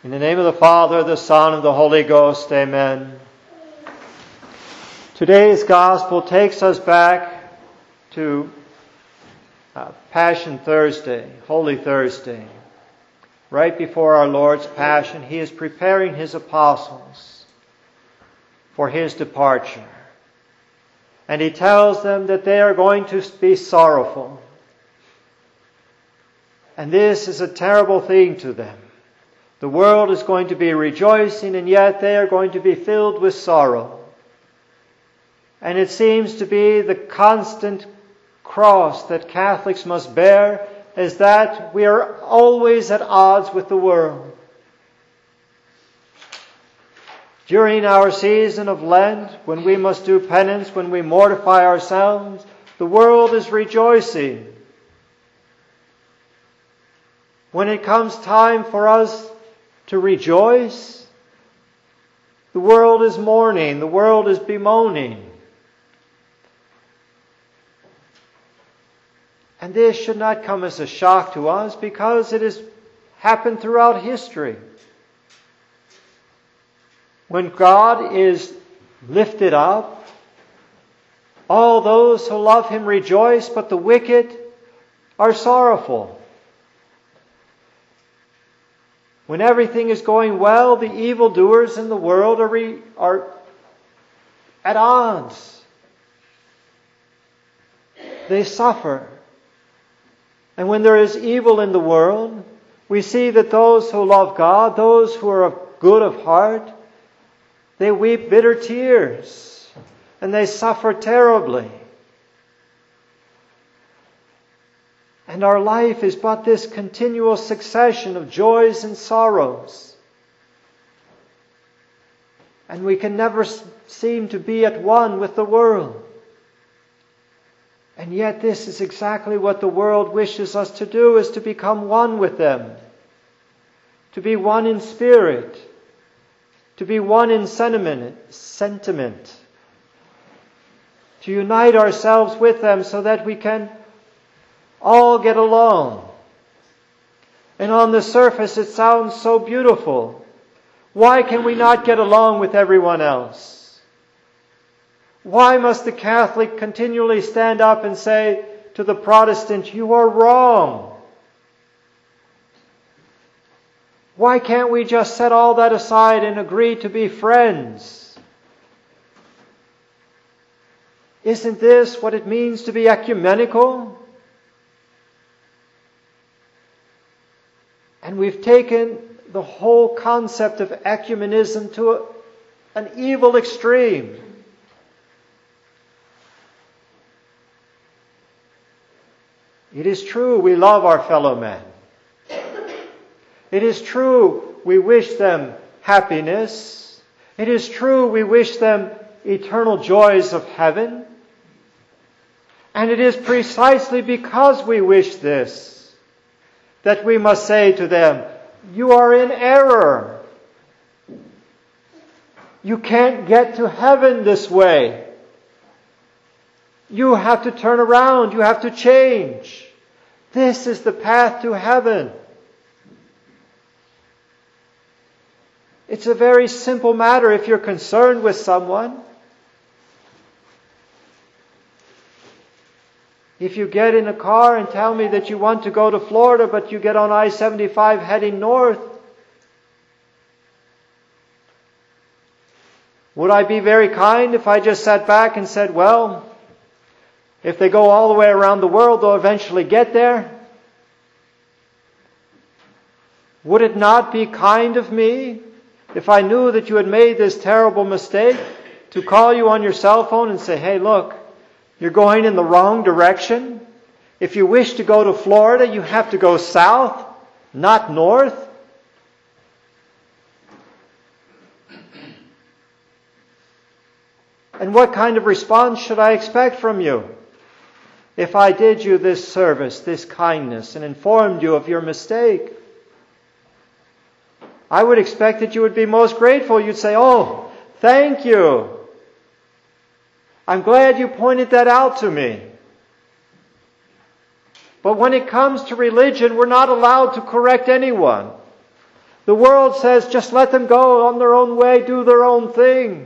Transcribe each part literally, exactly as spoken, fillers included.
In the name of the Father, the Son, and the Holy Ghost, amen. Today's Gospel takes us back to uh, Passion Thursday, Holy Thursday. Right before our Lord's Passion, He is preparing His apostles for His departure. And He tells them that they are going to be sorrowful. And this is a terrible thing to them. The world is going to be rejoicing, and yet they are going to be filled with sorrow. And it seems to be the constant cross that Catholics must bear, is that we are always at odds with the world. During our season of Lent, when we must do penance, when we mortify ourselves, the world is rejoicing. When it comes time for us to rejoice, the world is mourning, the world is bemoaning. And this should not come as a shock to us, because it has happened throughout history. When God is lifted up, all those who love Him rejoice, but the wicked are sorrowful. When everything is going well, the evildoers in the world are, re, are at odds. They suffer. And when there is evil in the world, we see that those who love God, those who are of good of heart, they weep bitter tears and they suffer terribly. And our life is but this continual succession of joys and sorrows. And we can never seem to be at one with the world. And yet this is exactly what the world wishes us to do, is to become one with them. To be one in spirit. To be one in sentiment. sentiment. To unite ourselves with them so that we can all get along. And on the surface it sounds so beautiful. Why can we not get along with everyone else? Why must the Catholic continually stand up and say to the Protestant, "You are wrong"? Why can't we just set all that aside and agree to be friends? Isn't this what it means to be ecumenical? And we've taken the whole concept of ecumenism to a, an evil extreme. It is true we love our fellow men. It is true we wish them happiness. It is true we wish them eternal joys of heaven. And it is precisely because we wish this that we must say to them, "You are in error. You can't get to heaven this way. You have to turn around. You have to change. This is the path to heaven." It's a very simple matter if you're concerned with someone. If you get in a car and tell me that you want to go to Florida, but you get on I seventy-five heading north, would I be very kind if I just sat back and said, "Well, if they go all the way around the world, they'll eventually get there"? Would it not be kind of me, if I knew that you had made this terrible mistake, to call you on your cell phone and say, "Hey, look, you're going in the wrong direction. If you wish to go to Florida, you have to go south, not north"? And what kind of response should I expect from you if I did you this service, this kindness, and informed you of your mistake? I would expect that you would be most grateful. You'd say, "Oh, thank you. I'm glad you pointed that out to me." But when it comes to religion, we're not allowed to correct anyone. The world says, just let them go on their own way, do their own thing.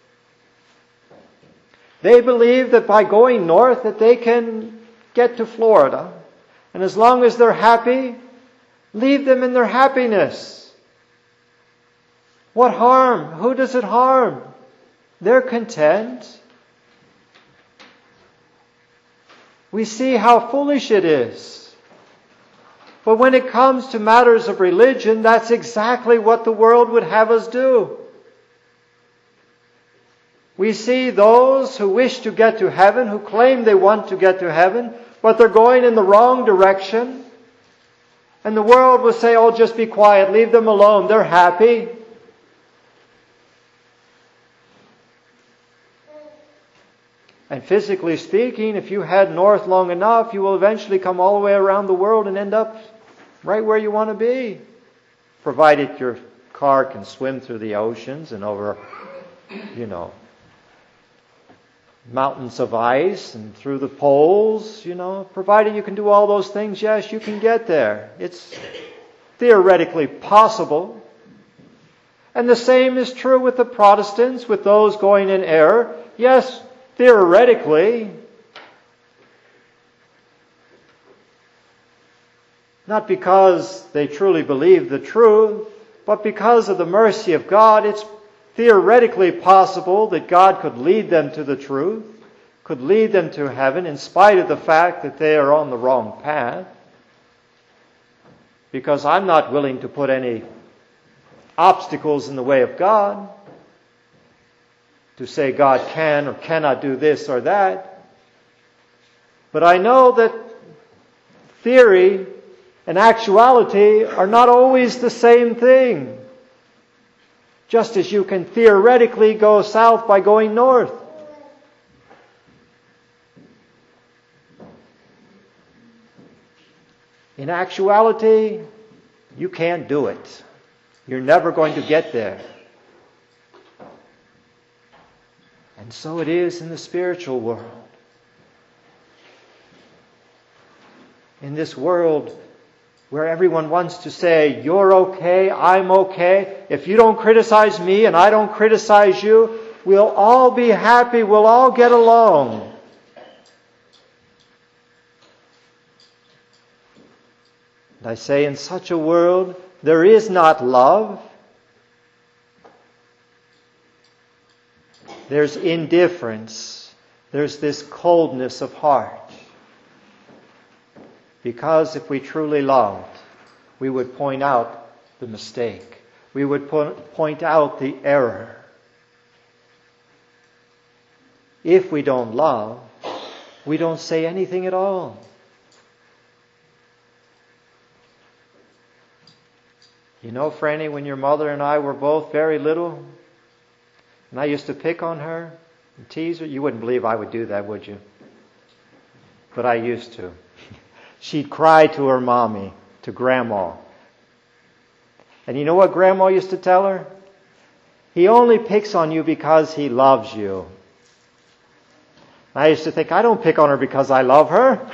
They believe that by going north that they can get to Florida. And as long as they're happy, leave them in their happiness. What harm? Who does it harm? They're content. We see how foolish it is. But when it comes to matters of religion, that's exactly what the world would have us do. We see those who wish to get to heaven, who claim they want to get to heaven, but they're going in the wrong direction. And the world will say, oh, just be quiet, leave them alone, they're happy. And physically speaking, if you head north long enough, you will eventually come all the way around the world and end up right where you want to be. Provided your car can swim through the oceans and over, you know, mountains of ice and through the poles, you know. Provided you can do all those things, yes, you can get there. It's theoretically possible. And the same is true with the Protestants, with those going in error. Yes, theoretically, not because they truly believe the truth, but because of the mercy of God, it's theoretically possible that God could lead them to the truth, could lead them to heaven in spite of the fact that they are on the wrong path. Because I'm not willing to put any obstacles in the way of God, to say God can or cannot do this or that. But I know that theory and actuality are not always the same thing. Just as you can theoretically go south by going north. In actuality, you can't do it. You're never going to get there. And so it is in the spiritual world. In this world where everyone wants to say, you're okay, I'm okay. If you don't criticize me and I don't criticize you, we'll all be happy, we'll all get along. And I say, in such a world, there is not love. There's indifference. There's this coldness of heart. Because if we truly loved, we would point out the mistake. We would po- point out the error. If we don't love, we don't say anything at all. You know, Franny, when your mother and I were both very little, and I used to pick on her and tease her, you wouldn't believe I would do that, would you? But I used to. She'd cry to her mommy, to Grandma. And you know what Grandma used to tell her? He only picks on you because he loves you. I used to think, I don't pick on her because I love her.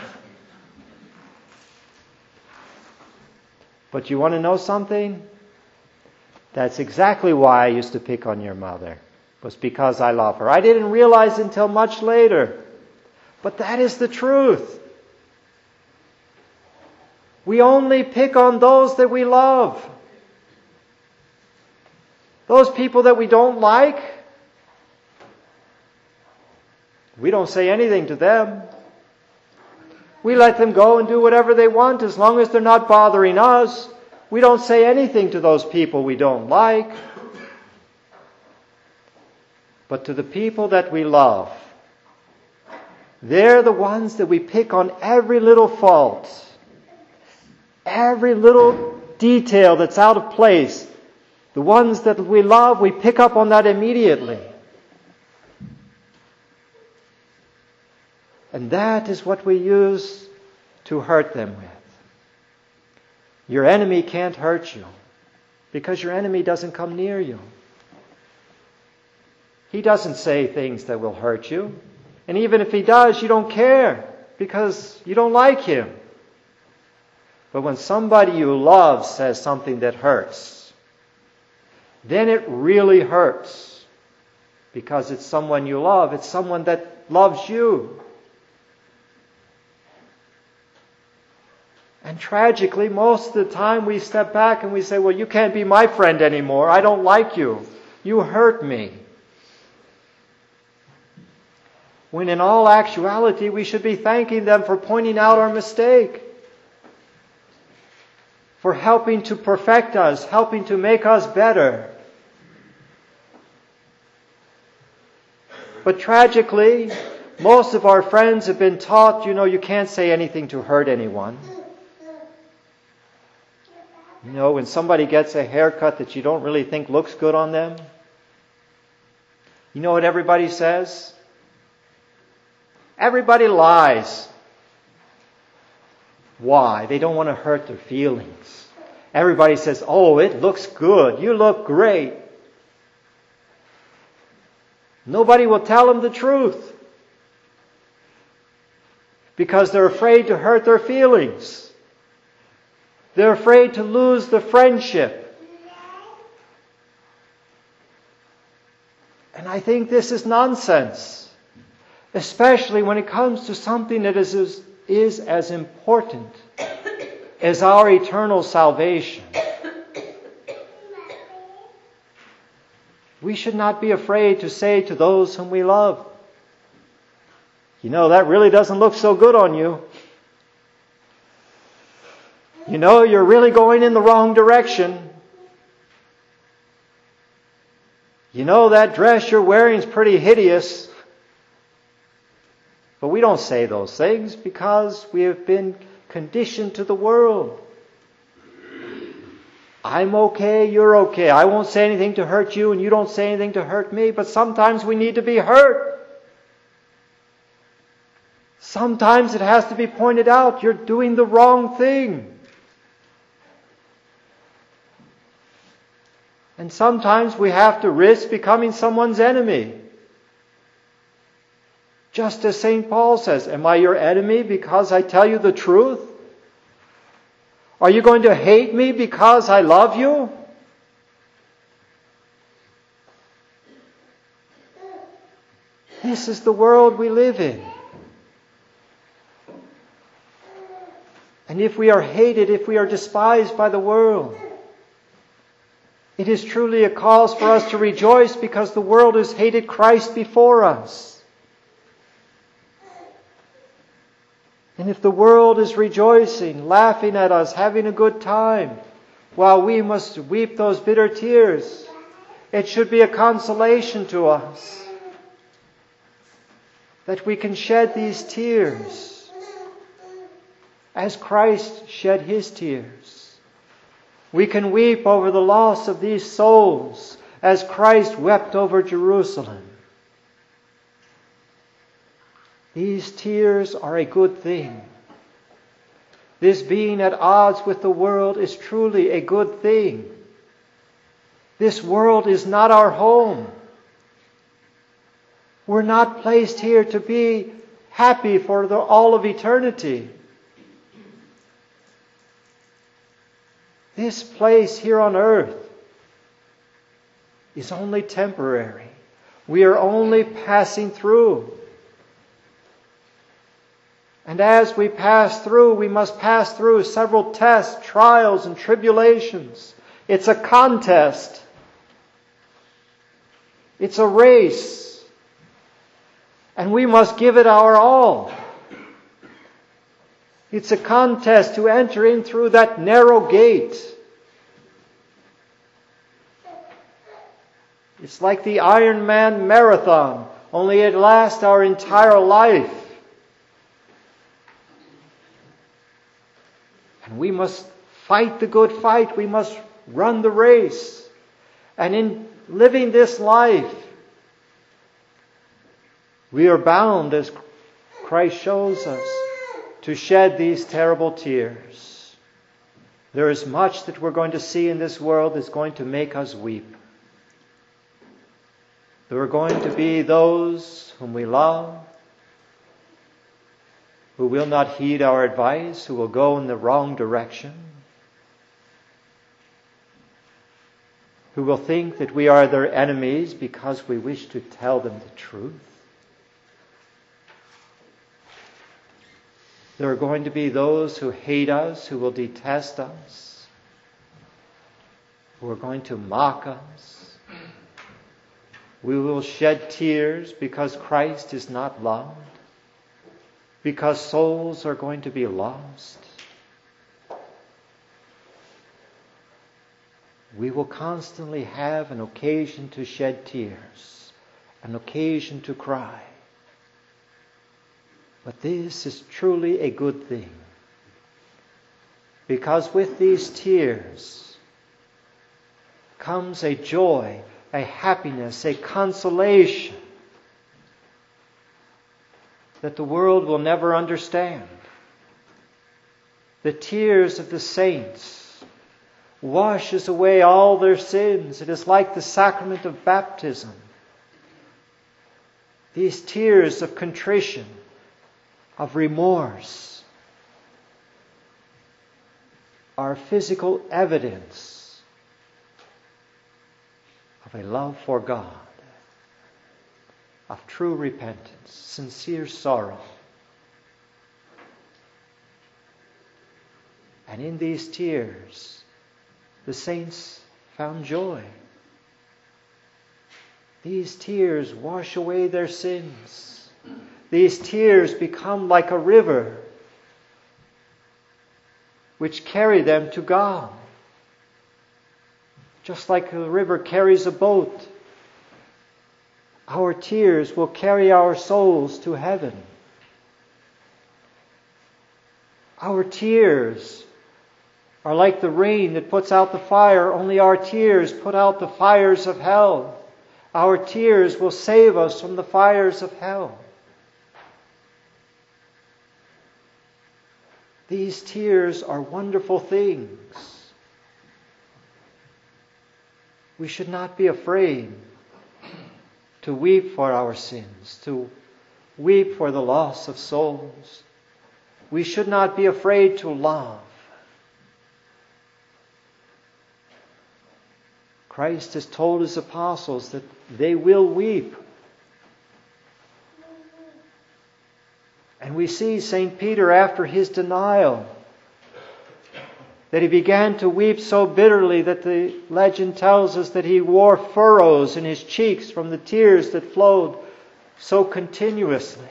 But you want to know something? That's exactly why I used to pick on your mother. It was because I love her. I didn't realize until much later. But that is the truth. We only pick on those that we love. Those people that we don't like, we don't say anything to them. We let them go and do whatever they want as long as they're not bothering us. We don't say anything to those people we don't like. But to the people that we love, they're the ones that we pick on every little fault. Every little detail that's out of place. The ones that we love, we pick up on that immediately. And that is what we use to hurt them with. Your enemy can't hurt you because your enemy doesn't come near you. He doesn't say things that will hurt you. And even if he does, you don't care because you don't like him. But when somebody you love says something that hurts, then it really hurts. Because it's someone you love. It's someone that loves you. And tragically, most of the time we step back and we say, well, you can't be my friend anymore. I don't like you. You hurt me. When in all actuality, we should be thanking them for pointing out our mistake. For helping to perfect us, helping to make us better. But tragically, most of our friends have been taught, you know, you can't say anything to hurt anyone. You know, when somebody gets a haircut that you don't really think looks good on them, you know what everybody says? Everybody lies. Why? They don't want to hurt their feelings. Everybody says, oh, it looks good. You look great. Nobody will tell them the truth. Because they're afraid to hurt their feelings. They're afraid to lose the friendship. And I think this is nonsense. Especially when it comes to something that is as, is as important as our eternal salvation. We should not be afraid to say to those whom we love, you know, that really doesn't look so good on you. You know, you're really going in the wrong direction. You know, that dress you're wearing is pretty hideous. But we don't say those things because we have been conditioned to the world. I'm okay, you're okay. I won't say anything to hurt you and you don't say anything to hurt me. But sometimes we need to be hurt. Sometimes it has to be pointed out, you're doing the wrong thing. And sometimes we have to risk becoming someone's enemy. Just as Saint Paul says, am I your enemy because I tell you the truth? Are you going to hate me because I love you? This is the world we live in. And if we are hated, if we are despised by the world, it is truly a cause for us to rejoice because the world has hated Christ before us. And if the world is rejoicing, laughing at us, having a good time, while we must weep those bitter tears, it should be a consolation to us that we can shed these tears as Christ shed His tears. We can weep over the loss of these souls as Christ wept over Jerusalem. These tears are a good thing. This being at odds with the world is truly a good thing. This world is not our home. We're not placed here to be happy for the, all of eternity. This place here on earth is only temporary. We are only passing through. And as we pass through, we must pass through several tests, trials, and tribulations. It's a contest. It's a race. And we must give it our all. It's a contest to enter in through that narrow gate. It's like the Ironman marathon, only it lasts our entire life. And we must fight the good fight. We must run the race. And in living this life, we are bound, as Christ shows us, to shed these terrible tears. There is much that we're going to see in this world that's going to make us weep. There are going to be those whom we love, who will not heed our advice, who will go in the wrong direction. who will think that we are their enemies because we wish to tell them the truth. There are going to be those who hate us, who will detest us, who are going to mock us. We will shed tears because Christ is not loved, because souls are going to be lost. We will constantly have an occasion to shed tears, an occasion to cry. But this is truly a good thing, because with these tears comes a joy, a happiness, a consolation that the world will never understand. The tears of the saints washes away all their sins. It is like the sacrament of baptism. These tears of contrition, of remorse, are physical evidence of a love for God, of true repentance, sincere sorrow. And in these tears, the saints found joy. These tears wash away their sins. These tears become like a river which carry them to God. Just like a river carries a boat, our tears will carry our souls to heaven. Our tears are like the rain that puts out the fire, only our tears put out the fires of hell. Our tears will save us from the fires of hell. These tears are wonderful things. We should not be afraid to weep for our sins, to weep for the loss of souls. We should not be afraid to love. Christ has told His apostles that they will weep. And we see Saint Peter, after his denial, that he began to weep so bitterly that the legend tells us that he wore furrows in his cheeks from the tears that flowed so continuously.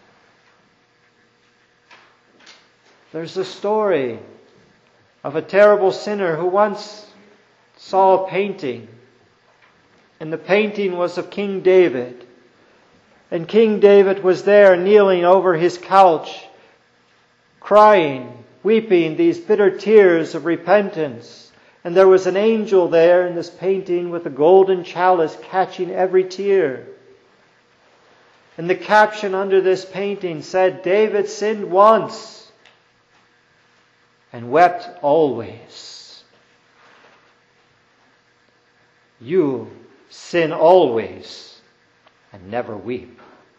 There's a story of a terrible sinner who once saw a painting, and the painting was of King David. And King David was there kneeling over his couch, crying, weeping these bitter tears of repentance. And there was an angel there in this painting with a golden chalice catching every tear. And the caption under this painting said, "David sinned once and wept always. You sin always and never weep."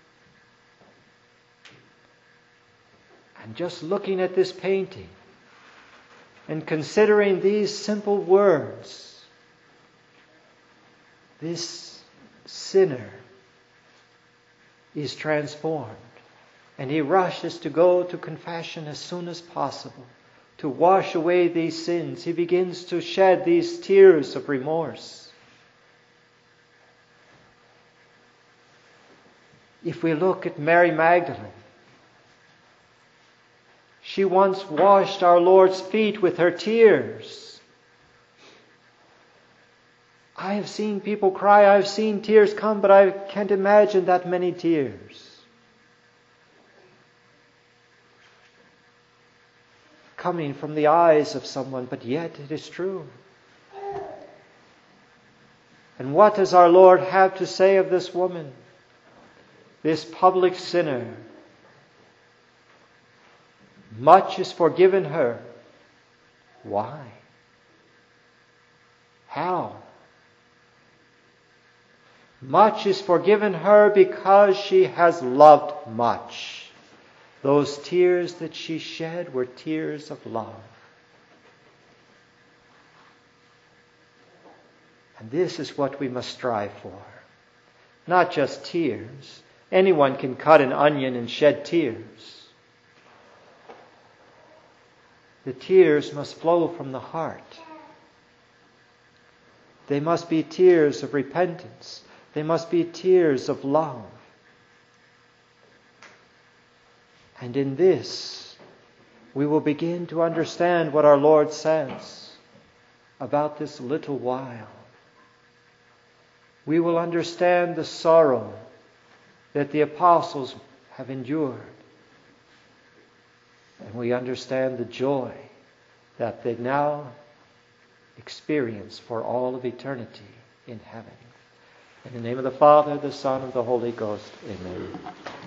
And just looking at this painting and considering these simple words, this sinner is transformed. And he rushes to go to confession as soon as possible, to wash away these sins. He begins to shed these tears of remorse. If we look at Mary Magdalene, she once washed our Lord's feet with her tears. I have seen people cry, I have seen tears come, but I can't imagine that many tears coming from the eyes of someone, but yet it is true. And what does our Lord have to say of this woman, this public sinner? Much is forgiven her. Why? How? Much is forgiven her because she has loved much. Those tears that she shed were tears of love. And this is what we must strive for. Not just tears. Anyone can cut an onion and shed tears. The tears must flow from the heart. They must be tears of repentance. They must be tears of love. And in this, we will begin to understand what our Lord says about this little while. We will understand the sorrow that the apostles have endured. And we understand the joy that they now experience for all of eternity in heaven. In the name of the Father, the Son, and the Holy Ghost. Amen.